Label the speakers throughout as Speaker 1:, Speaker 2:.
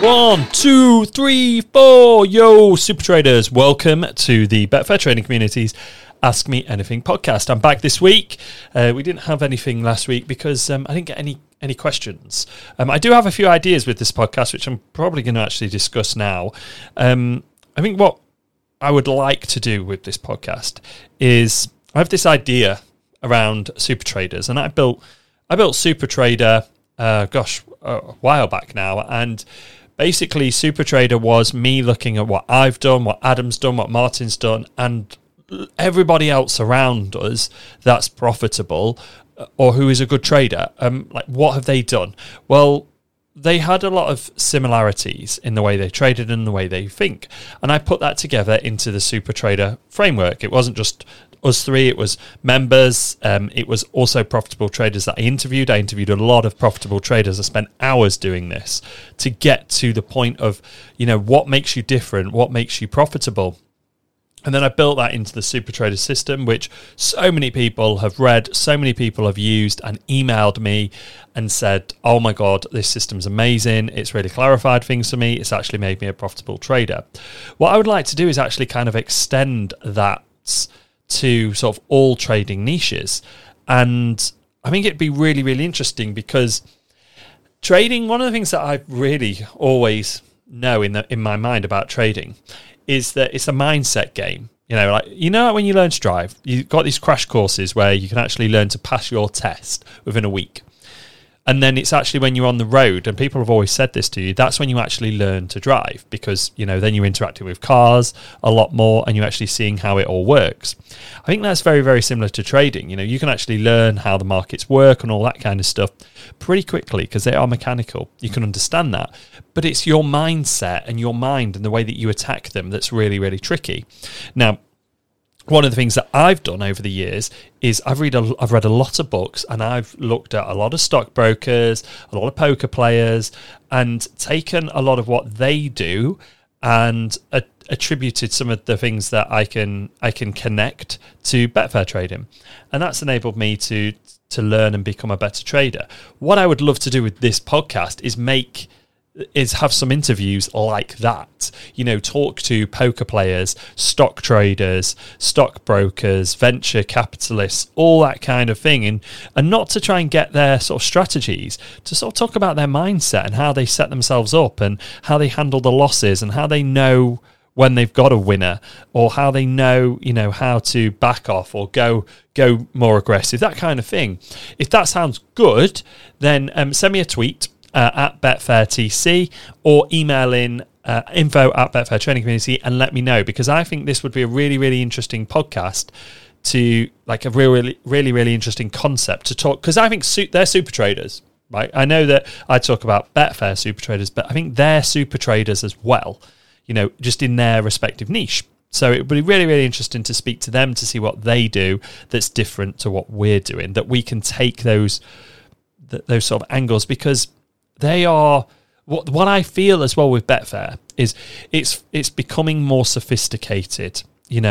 Speaker 1: 1, 2, 3, 4. Yo, super traders. Welcome to the Betfair Trading Community's Ask Me Anything podcast. I'm back this week. We didn't have anything last week because I didn't get any questions. I do have a few ideas with this podcast, which I'm probably going to actually discuss now. I think what I would like to do with this podcast is I have this idea around super traders, and I built Super Trader, a while back now, and basically Super Trader was me looking at what I've done, what Adam's done, what Martin's done, and everybody else around us that's profitable or who is a good trader. Like, what have they done? Well, they had a lot of similarities in the way they traded and the way they think. And I put that together into the Super Trader framework. It wasn't just us three, it was members. It was also profitable traders that I interviewed. I interviewed a lot of profitable traders. I spent hours doing this to get to the point of, what makes you different, what makes you profitable. And then I built that into the Super Trader system, which so many people have read, so many people have used and emailed me and said, oh my God, this system's amazing. It's really clarified things for me. It's actually made me a profitable trader. What I would like to do is actually kind of extend that to sort of all trading niches. And I think it'd be really, really interesting because trading, one of the things that I really always know in my mind about trading is that it's a mindset game. When you learn to drive, you've got these crash courses where you can actually learn to pass your test within a week. And then it's actually when you're on the road, and people have always said this to you, that's when you actually learn to drive because, then you're interacting with cars a lot more and you're actually seeing how it all works. I think that's very, very similar to trading. You can actually learn how the markets work and all that kind of stuff pretty quickly because they are mechanical. You can understand that. But it's your mindset and your mind and the way that you attack them that's really, really tricky. Now, one of the things that I've done over the years is I've read a lot of books, and I've looked at a lot of stockbrokers, a lot of poker players, and taken a lot of what they do and attributed some of the things that I can connect to Betfair trading, and that's enabled me to learn and become a better trader. What I would love to do with this podcast is have some interviews like that, talk to poker players, stock traders, stockbrokers, venture capitalists, all that kind of thing. And not to try and get their sort of strategies, to sort of talk about their mindset and how they set themselves up and how they handle the losses and how they know when they've got a winner or how they know, how to back off or go more aggressive, that kind of thing. If that sounds good, then send me a tweet at BetfairTC or email in info@Betfair Trading Community and let me know, because I think this would be a really, really interesting podcast to like a really, really, really interesting concept to talk, because I think they're super traders, right? I know that I talk about Betfair super traders, but I think they're super traders as well, just in their respective niche. So it would be really, really interesting to speak to them to see what they do that's different to what we're doing, that we can take those sort of angles, because they are what I feel as well with Betfair is it's becoming more sophisticated.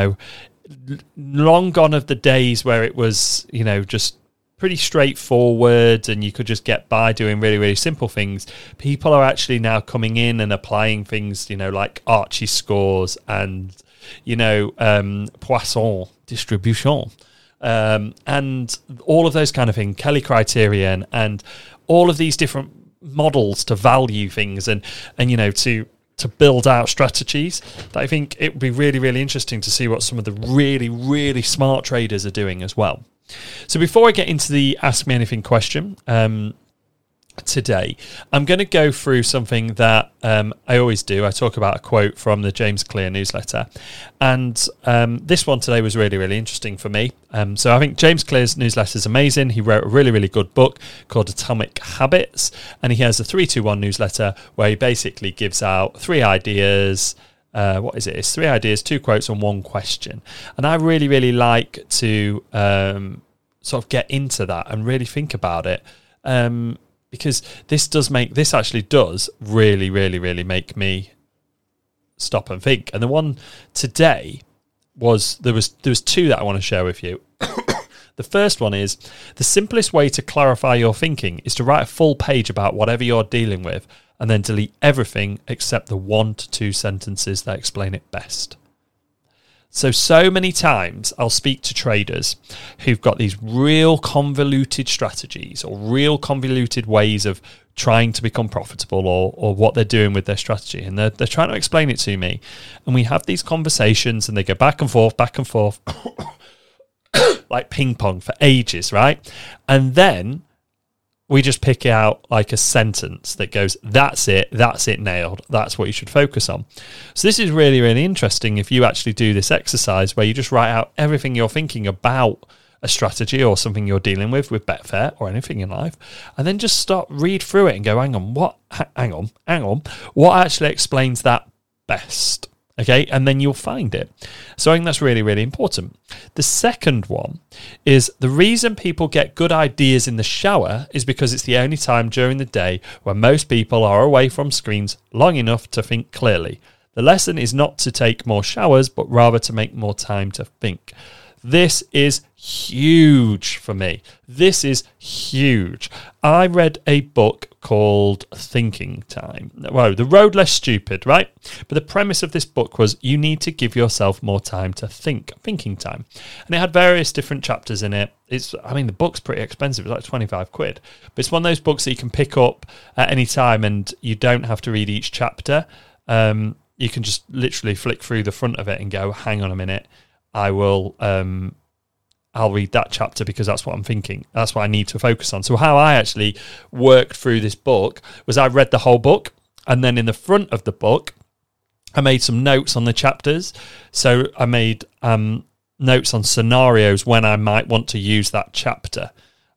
Speaker 1: Long gone of the days where it was just pretty straightforward and you could just get by doing really, really simple things. People are actually now coming in and applying things like Archie scores and Poisson distribution and all of those kind of things, Kelly criterion, and all of these different models to value things and to build out strategies. That I think it would be really, really interesting to see what some of the really, really smart traders are doing as well. So before I get into the Ask Me Anything question today, I'm going to go through something that I always do. I talk about a quote from the James Clear newsletter, and this one today was really, really interesting for me. So I think James Clear's newsletter is amazing. He wrote a really, really good book called Atomic Habits, and he has a 3-2-1 newsletter where he basically gives out 3 ideas. It's 3 ideas, 2 quotes and 1 question. And I really, really like to sort of get into that and really think about it. Because this actually does really, really, really make me stop and think. And the one today there was 2 that I want to share with you. The first one is, the simplest way to clarify your thinking is to write a full page about whatever you're dealing with and then delete everything except the 1 to 2 sentences that explain it best. So many times I'll speak to traders who've got these real convoluted strategies or real convoluted ways of trying to become profitable or what they're doing with their strategy. And they're trying to explain it to me. And we have these conversations and they go back and forth, like ping pong for ages, right? And then we just pick out like a sentence that goes, that's it nailed. That's what you should focus on. So this is really, really interesting if you actually do this exercise where you just write out everything you're thinking about a strategy or something you're dealing with Betfair or anything in life, and then just read through it and go, hang on, what actually explains that best? Okay, and then you'll find it. So I think that's really, really important. The second one is the reason people get good ideas in the shower is because it's the only time during the day when most people are away from screens long enough to think clearly. The lesson is not to take more showers, but rather to make more time to think. This is huge for me. This is huge. I read a book called Thinking Time. Well, The Road Less Stupid, right? But the premise of this book was you need to give yourself more time to think. Thinking Time. And it had various different chapters in it. The book's pretty expensive. It's like 25 quid. But it's one of those books that you can pick up at any time and you don't have to read each chapter. You can just literally flick through the front of it and go, hang on a minute. I'll read that chapter because that's what I'm thinking. That's what I need to focus on. So how I actually worked through this book was I read the whole book, and then in the front of the book, I made some notes on the chapters. So I made notes on scenarios when I might want to use that chapter.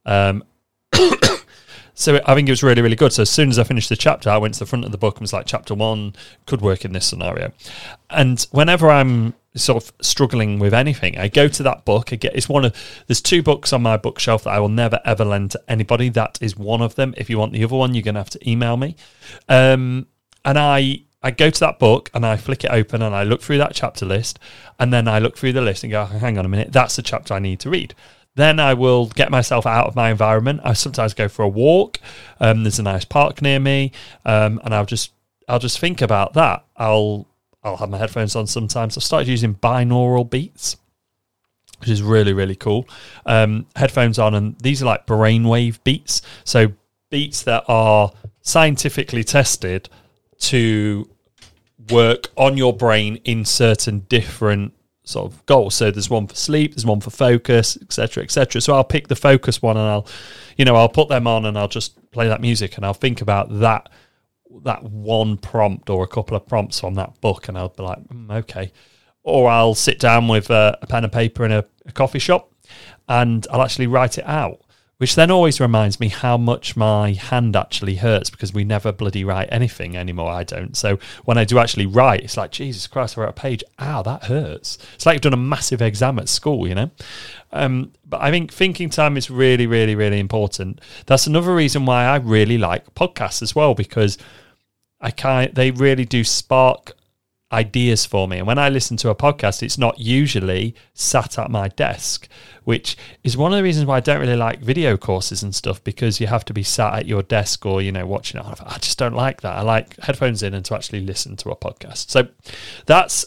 Speaker 1: So I think it was really, really good. So as soon as I finished the chapter, I went to the front of the book and was like, chapter 1 could work in this scenario. And whenever I'm sort of struggling with anything, I go to that book. There's 2 books on my bookshelf that I will never, ever lend to anybody. That is one of them. If you want the other one, you're going to have to email me. And I go to that book and I flick it open and I look through that chapter list. And then I look through the list and go, hang on a minute, that's the chapter I need to read. Then I will get myself out of my environment. I sometimes go for a walk. There's a nice park near me, and I'll just think about that. I'll have my headphones on sometimes. I've started using binaural beats, which is really, really cool. Headphones on, and these are like brainwave beats. So beats that are scientifically tested to work on your brain in certain different sort of goals. So there's one for sleep, there's one for focus, etc., etc. So I'll pick the focus one and I'll put them on and I'll just play that music and I'll think about that one prompt or a couple of prompts from that book and I'll be like, okay. Or I'll sit down with a pen and paper in a coffee shop and I'll actually write it out, which then always reminds me how much my hand actually hurts because we never bloody write anything anymore. I don't. So when I do actually write, it's like, Jesus Christ, I wrote a page. Ow, that hurts. It's like you've done a massive exam at school, you know? But I think thinking time is really, really, really important. That's another reason why I really like podcasts as well, because they really do spark ideas for me. And when I listen to a podcast, it's not usually sat at my desk, which is one of the reasons why I don't really like video courses and stuff, because you have to be sat at your desk or, watching it. I just don't like that. I like headphones in and to actually listen to a podcast. So that's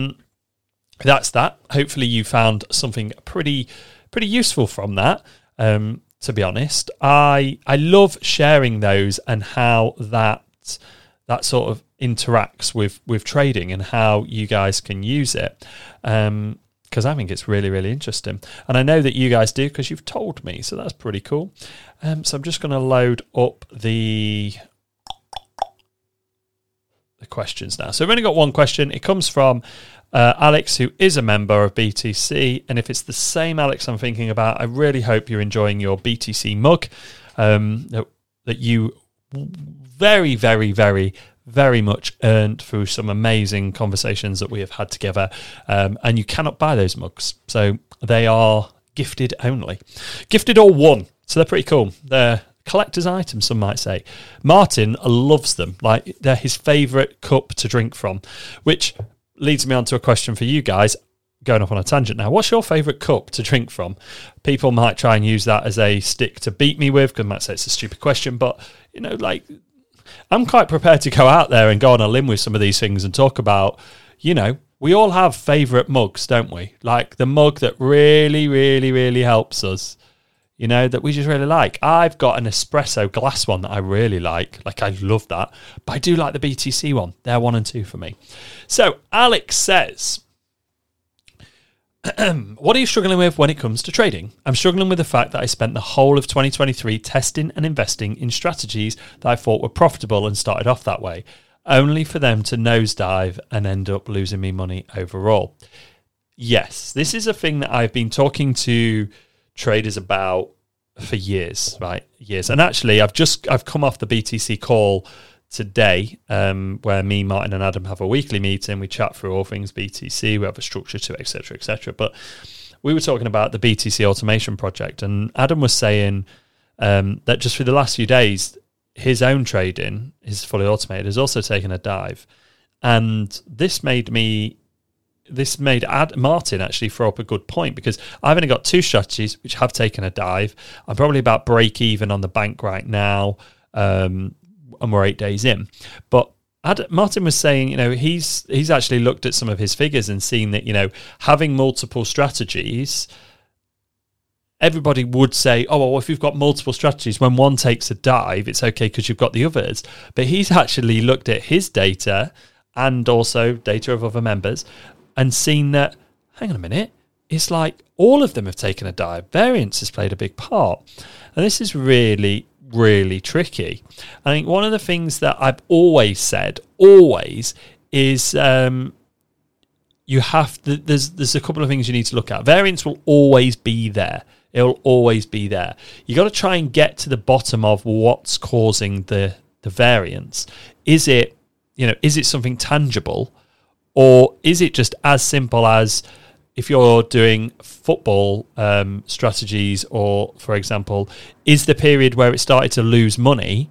Speaker 1: that. Hopefully you found something pretty useful from that. To be honest, I love sharing those and how that sort of interacts with trading and how you guys can use it, because I think it's really, really interesting. And I know that you guys do because you've told me, so that's pretty cool. So I'm just going to load up the questions now. So we've only got one question. It comes from Alex, who is a member of BTC. And if it's the same Alex I'm thinking about, I really hope you're enjoying your BTC mug that you very, very, very, very much earned through some amazing conversations that we have had together. And you cannot buy those mugs. So they are gifted only. Gifted or won. So they're pretty cool. They're collector's items, some might say. Martin loves them. Like, they're his favourite cup to drink from, which leads me on to a question for you guys. Going off on a tangent now. What's your favourite cup to drink from? People might try and use that as a stick to beat me with, because I might say it's a stupid question, but, I'm quite prepared to go out there and go on a limb with some of these things and talk about, we all have favourite mugs, don't we? Like the mug that really, really, really helps us, that we just really like. I've got an espresso glass one that I really like. Like, I love that. But I do like the BTC one. They're 1 and 2 for me. So, Alex says, what are you struggling with when it comes to trading? I'm struggling with the fact that I spent the whole of 2023 testing and investing in strategies that I thought were profitable and started off that way, only for them to nosedive and end up losing me money overall. Yes, this is a thing that I've been talking to traders about for years, right? Years. And actually, I've come off the BTC call today, where me, Martin, and Adam have a weekly meeting. We chat through all things BTC. We have a structure to it, etc., etc. But we were talking about the BTC automation project, and Adam was saying that just for the last few days, his own trading, his fully automated, has also taken a dive, and this made Martin actually throw up a good point, because I've only got 2 strategies which have taken a dive. I'm probably about break even on the bank right now. And we're 8 days in. But Martin was saying, he's actually looked at some of his figures and seen that, having multiple strategies, everybody would say, oh, well, if you've got multiple strategies, when one takes a dive, it's okay because you've got the others. But he's actually looked at his data and also data of other members and seen that, hang on a minute, it's like all of them have taken a dive. Variance has played a big part. And this is really, really tricky. I think one of the things that I've always said, is you have to, there's a couple of things you need to look at. Variance will always be there. It'll always be there. You got to try and get to the bottom of what's causing the variance. Is it something tangible, or is it just as simple as, if you're doing football strategies, or, for example, is the period where it started to lose money,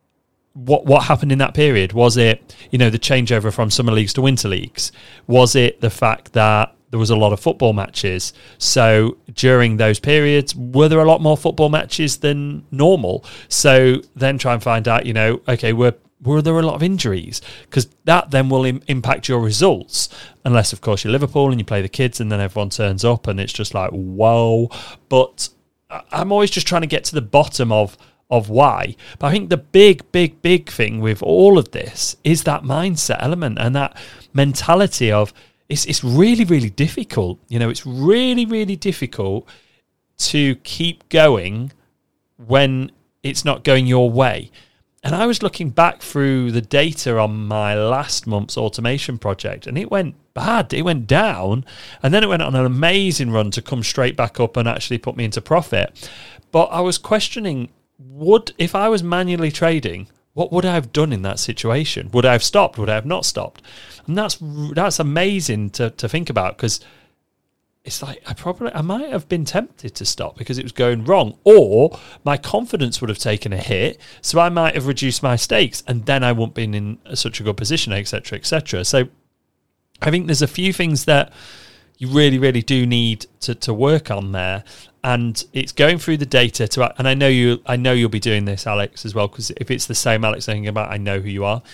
Speaker 1: what happened in that period? Was it, the changeover from summer leagues to winter leagues? Was it the fact that there was a lot of football matches? So during those periods, were there a lot more football matches than normal? So then try and find out, okay, were there a lot of injuries? Because that then will impact your results. Unless, of course, you're Liverpool and you play the kids and then everyone turns up and it's just like, whoa. But I'm always just trying to get to the bottom of why. But I think the big thing with all of this is that mindset element and that mentality of, it's really, really difficult. It's really, really difficult to keep going when it's not going your way. And I was looking back through the data on my last month's automation project, and it went bad. It went down, and then it went on an amazing run to come straight back up and actually put me into profit. But I was questioning, if I was manually trading, what would I have done in that situation? Would I have stopped? Would I have not stopped? And that's amazing to think about, because it's like I might have been tempted to stop because it was going wrong, or my confidence would have taken a hit, so I might have reduced my stakes, and then I wouldn't been in such a good position, etc., etc. So I think there's a few things that you really, really do need to work on there, and it's going through the data and I know you'll be doing this, Alex, as well, because if it's the same Alex thinking about, I know who you are.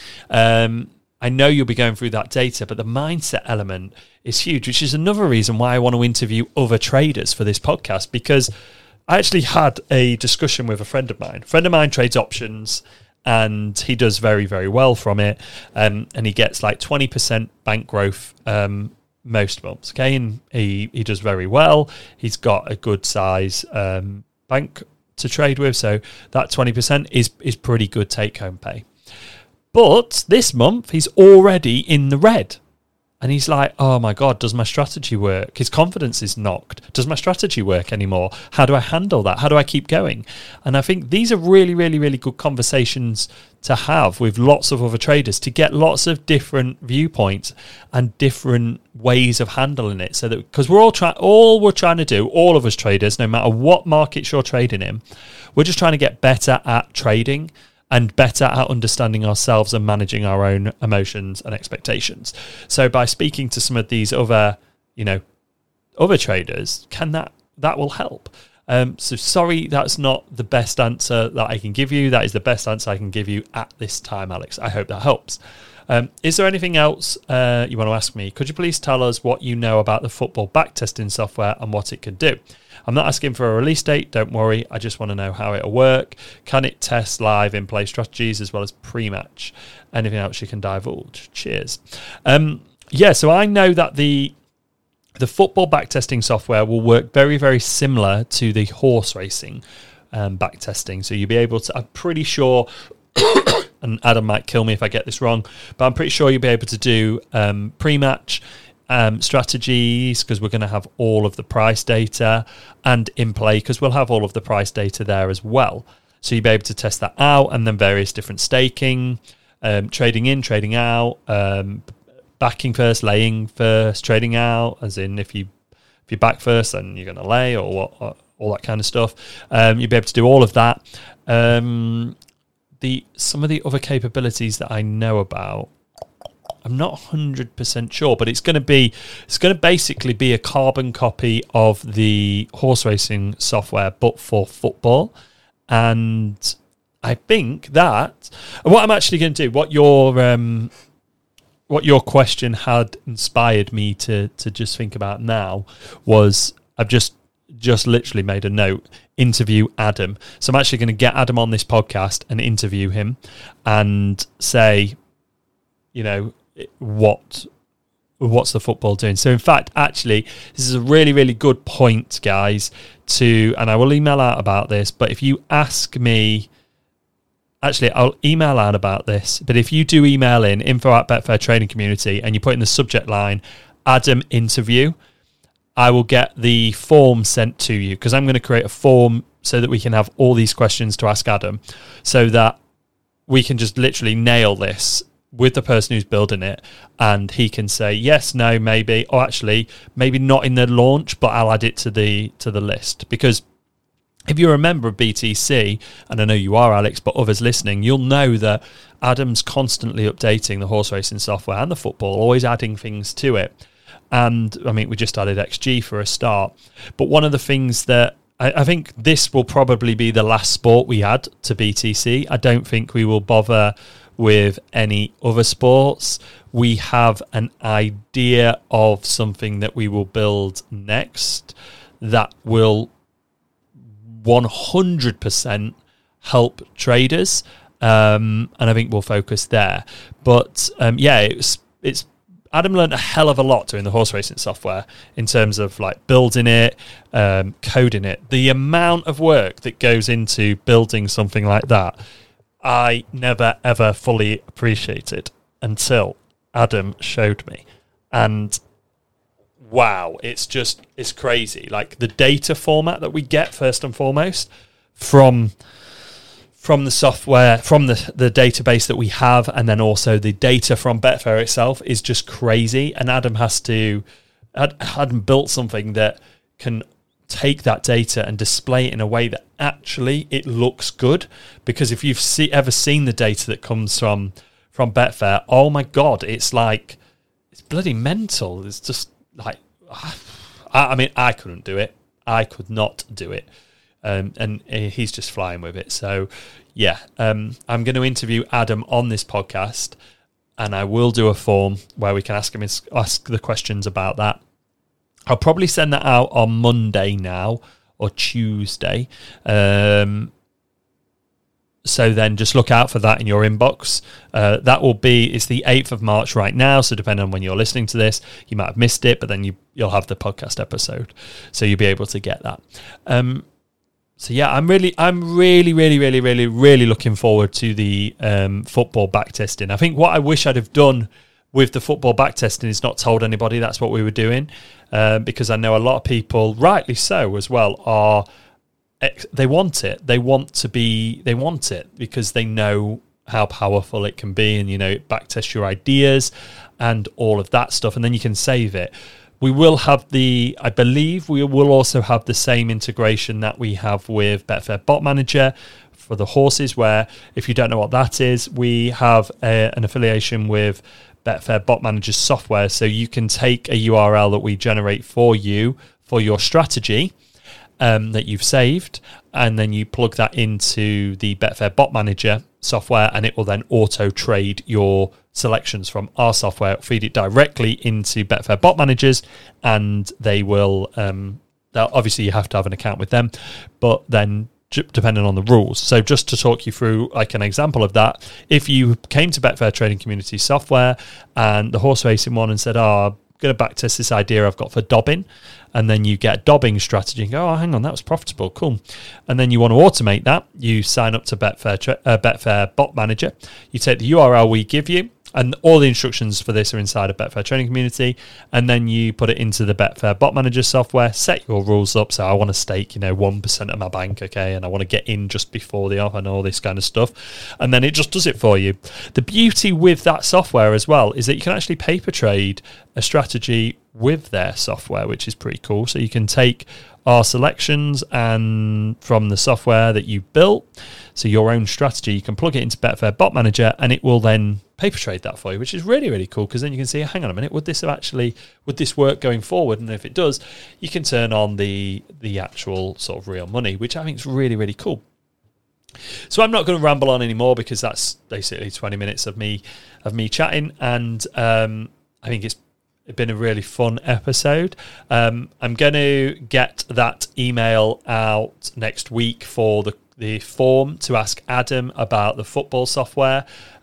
Speaker 1: I know you'll be going through that data, but the mindset element is huge, which is another reason why I want to interview other traders for this podcast, because I actually had a discussion with a friend of mine. A friend of mine trades options, and he does very, very well from it, and he gets like 20% bank growth most months, okay? And he does very well. He's got a good size bank to trade with, so that 20% is pretty good take-home pay. But this month, he's already in the red. And he's like, oh my God, does my strategy work? His confidence is knocked. Does my strategy work anymore? How do I handle that? How do I keep going? And I think these are really, really, really good conversations to have with lots of other traders, to get lots of different viewpoints and different ways of handling it. So that, because all we're trying to do, all of us traders, no matter what markets you're trading in, we're just trying to get better at trading and better at understanding ourselves and managing our own emotions and expectations. So by speaking to some of these other traders, that will help. So sorry, that's not the best answer that I can give you. That is the best answer I can give you at this time, Alex. I hope that helps. Is there anything else you want to ask me? Could you please tell us what you know about the football backtesting software and what it could do? I'm not asking for a release date, don't worry. I just want to know how it'll work. Can it test live in-play strategies as well as pre-match? Anything else you can divulge? Cheers. So I know that the football backtesting software will work very, very similar to the horse racing backtesting. So you'll be able to, I'm pretty sure, and Adam might kill me if I get this wrong, but I'm pretty sure you'll be able to do pre-match strategies, because we're going to have all of the price data, and in play, because we'll have all of the price data there as well. So you'll be able to test that out, and then various different staking, trading in, trading out, backing first, laying first, trading out, as in if you back first, then you're going to lay, or what, all that kind of stuff. You'll be able to do all of that. Some of the other capabilities that I know about, I'm not 100% sure, but it's going to basically be a carbon copy of the horse racing software, but for football. And I think that what I'm actually going to do, what your question had inspired me to just think about now, was I've just literally made a note: interview Adam. So I'm actually going to get Adam on this podcast and interview him and say, what's the football doing? So in fact, actually, this is a really, really good point, guys, and I will email out about this, but if you ask me, actually, I'll email out about this, but if you do email in info@Betfair Trading Community and you put in the subject line Adam interview, I will get the form sent to you, because I'm going to create a form so that we can have all these questions to ask Adam, so that we can just literally nail this with the person who's building it, and he can say yes, no, maybe, or actually maybe not in the launch, but I'll add it to the list. Because if you're a member of BTC, and I know you are, Alex, but others listening, you'll know that Adam's constantly updating the horse racing software and the football, always adding things to it. And I mean, we just added XG for a start. But one of the things that I think this will probably be the last sport we add to BTC. I don't think we will bother with any other sports. We have an idea of something that we will build next that will 100% help traders, and I think we'll focus there. But it's Adam learned a hell of a lot doing the horse racing software in terms of like building it, coding it. The amount of work that goes into building something like that, I never ever fully appreciated until Adam showed me. And wow, it's crazy. Like the data format that we get, first and foremost, from the software, from the database that we have, and then also the data from Betfair itself is just crazy. And Adam Adam built something that can take that data and display it in a way that actually it looks good. Because if you've ever seen the data that comes from Betfair, oh my God, it's bloody mental. It's just like, I mean, I couldn't do it. I could not do it. And he's just flying with it. So, yeah, I'm going to interview Adam on this podcast, and I will do a form where we can ask the questions about that. I'll probably send that out on Monday now, or Tuesday. So then just look out for that in your inbox. It's the 8th of March right now, so depending on when you're listening to this, you might have missed it, but then you'll have the podcast episode, so you'll be able to get that. So yeah, I'm really looking forward to the football backtesting. I think what I wish I'd have done with the football backtesting is not told anybody that's what we were doing, because I know a lot of people, rightly so as well, they want it. They want it because they know how powerful it can be, and it backtest your ideas and all of that stuff, and then you can save it. We will have I believe we will also have the same integration that we have with Betfair Bot Manager for the horses, where, if you don't know what that is, we have an affiliation with Betfair Bot Manager software. So you can take a URL that we generate for you for your strategy, that you've saved, and then you plug that into the Betfair Bot Manager software, and it will then auto trade your selections from our software, feed it directly into Betfair Bot Managers, and they will obviously you have to have an account with them, but then depending on the rules. So just to talk you through like an example of that, if you came to Betfair Trading Community software and the horse racing one and said, I'm going to backtest this idea I've got for dobbing, and then you get a dobbing strategy and go, hang on, that was profitable, cool. And then you want to automate that, you sign up to Betfair Bot Manager, you take the URL we give you, and all the instructions for this are inside of Betfair Trading Community, and then you put it into the Betfair Bot Manager software, set your rules up. So I want to stake 1% of my bank, okay, and I want to get in just before the offer and all this kind of stuff, and then it just does it for you. The beauty with that software as well is that you can actually paper trade a strategy with their software, which is pretty cool. So you can take our selections and from the software that you built, so your own strategy, you can plug it into Betfair Bot Manager, and it will then paper trade that for you, which is really, really cool, because then you can see, hang on a minute, would this work going forward? And if it does, you can turn on the actual sort of real money, which I think is really, really cool. So I'm not going to ramble on anymore, because that's basically 20 minutes of me chatting, and I think it's been a really fun episode. I'm going to get that email out next week for the form to ask Adam about the football software.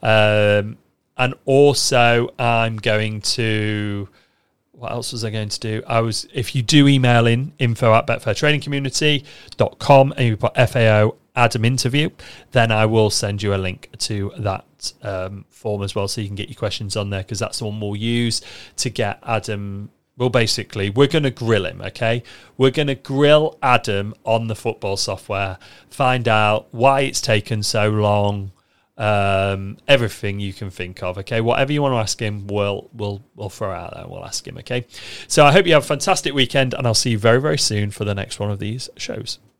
Speaker 1: And also I'm going to... What else was I going to do? If you do email in info@betfairtradingcommunity.com and you put FAO Adam interview, then I will send you a link to that form as well, so you can get your questions on there, because that's the one we'll use to get Adam. Well, basically, we're going to grill him, okay? We're going to grill Adam on the football software, find out why it's taken so long, everything you can think of, okay? Whatever you want to ask him, we'll throw out there and we'll ask him, okay? So I hope you have a fantastic weekend, and I'll see you very, very soon for the next one of these shows.